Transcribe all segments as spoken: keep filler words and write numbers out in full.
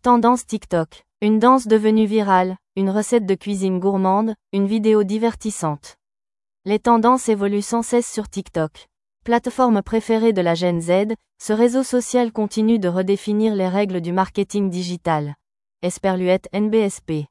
Tendance TikTok. Une danse devenue virale, une recette de cuisine gourmande, une vidéo divertissante. Les tendances évoluent sans cesse sur TikTok. Plateforme préférée de la Gen Z, ce réseau social continue de redéfinir les règles du marketing digital. Esperluette N B S P.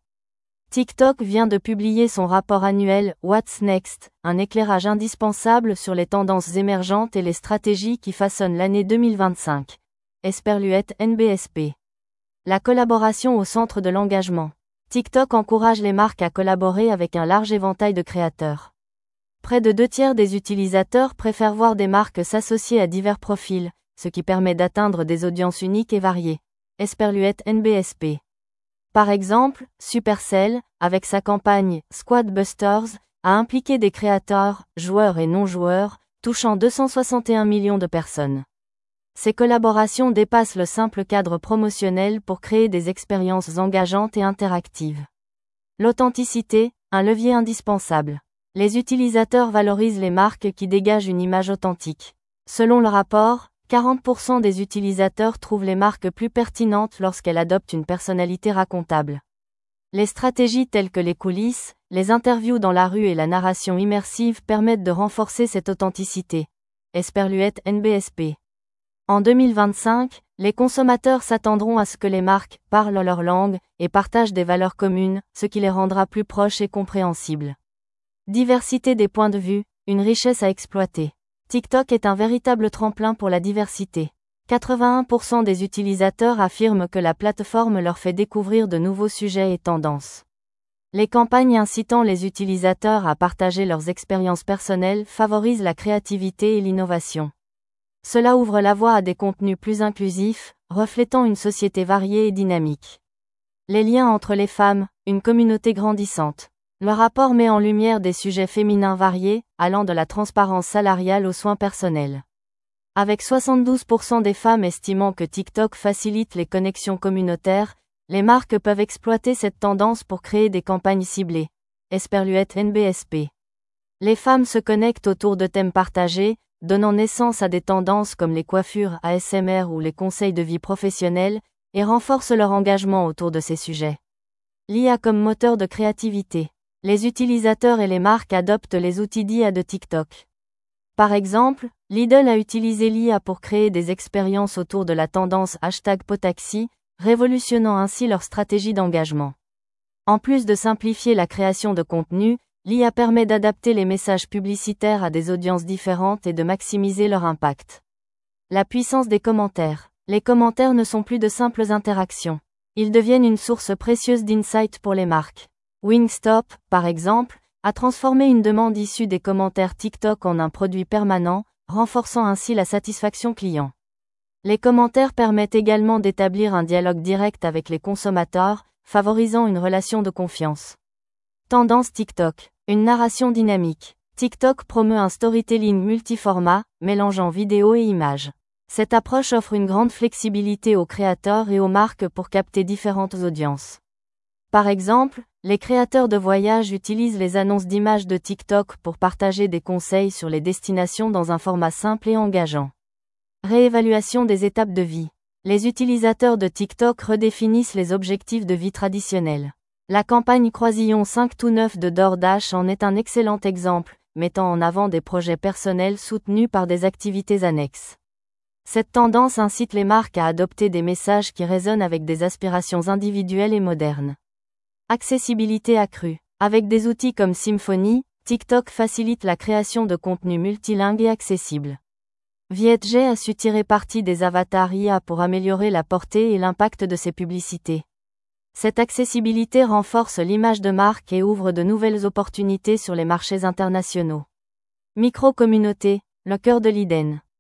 TikTok vient de publier son rapport annuel What's Next, un éclairage indispensable sur les tendances émergentes et les stratégies qui façonnent l'année deux mille vingt-cinq. Esperluette N B S P. La collaboration au centre de l'engagement. TikTok encourage les marques à collaborer avec un large éventail de créateurs. Près de deux tiers des utilisateurs préfèrent voir des marques s'associer à divers profils, ce qui permet d'atteindre des audiences uniques et variées. Esperluette N B S P. Par exemple, Supercell, avec sa campagne Squad Busters, a impliqué des créateurs, joueurs et non-joueurs, touchant deux cent soixante et un millions de personnes. Ces collaborations dépassent le simple cadre promotionnel pour créer des expériences engageantes et interactives. L'authenticité, un levier indispensable. Les utilisateurs valorisent les marques qui dégagent une image authentique. Selon le rapport, quarante pour cent des utilisateurs trouvent les marques plus pertinentes lorsqu'elles adoptent une personnalité racontable. Les stratégies telles que les coulisses, les interviews dans la rue et la narration immersive permettent de renforcer cette authenticité. Esperluette N B S P. En deux mille vingt-cinq, les consommateurs s'attendront à ce que les marques parlent leur langue et partagent des valeurs communes, ce qui les rendra plus proches et compréhensibles. Diversité des points de vue, une richesse à exploiter. TikTok est un véritable tremplin pour la diversité. quatre-vingt-un pour cent des utilisateurs affirment que la plateforme leur fait découvrir de nouveaux sujets et tendances. Les campagnes incitant les utilisateurs à partager leurs expériences personnelles favorisent la créativité et l'innovation. Cela ouvre la voie à des contenus plus inclusifs, reflétant une société variée et dynamique. Les liens entre les femmes, une communauté grandissante. Le rapport met en lumière des sujets féminins variés, allant de la transparence salariale aux soins personnels. Avec soixante-douze pour cent des femmes estimant que TikTok facilite les connexions communautaires, les marques peuvent exploiter cette tendance pour créer des campagnes ciblées. Esperluette N B S P. Les femmes se connectent autour de thèmes partagés, donnant naissance à des tendances comme les coiffures A S M R ou les conseils de vie professionnelle, et renforcent leur engagement autour de ces sujets. L'I A comme moteur de créativité. Les utilisateurs et les marques adoptent les outils d'I A de TikTok. Par exemple, Lidl a utilisé l'I A pour créer des expériences autour de la tendance hashtag Potaxi, révolutionnant ainsi leur stratégie d'engagement. En plus de simplifier la création de contenu, l'I A permet d'adapter les messages publicitaires à des audiences différentes et de maximiser leur impact. La puissance des commentaires. Les commentaires ne sont plus de simples interactions. Ils deviennent une source précieuse d'insights pour les marques. Wingstop, par exemple, a transformé une demande issue des commentaires TikTok en un produit permanent, renforçant ainsi la satisfaction client. Les commentaires permettent également d'établir un dialogue direct avec les consommateurs, favorisant une relation de confiance. Tendance TikTok. Une narration dynamique. TikTok promeut un storytelling multiformat, mélangeant vidéo et images. Cette approche offre une grande flexibilité aux créateurs et aux marques pour capter différentes audiences. Par exemple, les créateurs de voyages utilisent les annonces d'images de TikTok pour partager des conseils sur les destinations dans un format simple et engageant. Réévaluation des étapes de vie. Les utilisateurs de TikTok redéfinissent les objectifs de vie traditionnels. La campagne Croisillon cinq tout neuf de DoorDash en est un excellent exemple, mettant en avant des projets personnels soutenus par des activités annexes. Cette tendance incite les marques à adopter des messages qui résonnent avec des aspirations individuelles et modernes. Accessibilité accrue. Avec des outils comme Symfony, TikTok facilite la création de contenus multilingues et accessibles. Vietjet a su tirer parti des avatars I A pour améliorer la portée et l'impact de ses publicités. Cette accessibilité renforce l'image de marque et ouvre de nouvelles opportunités sur les marchés internationaux. Micro-communauté, le cœur de l'I D N.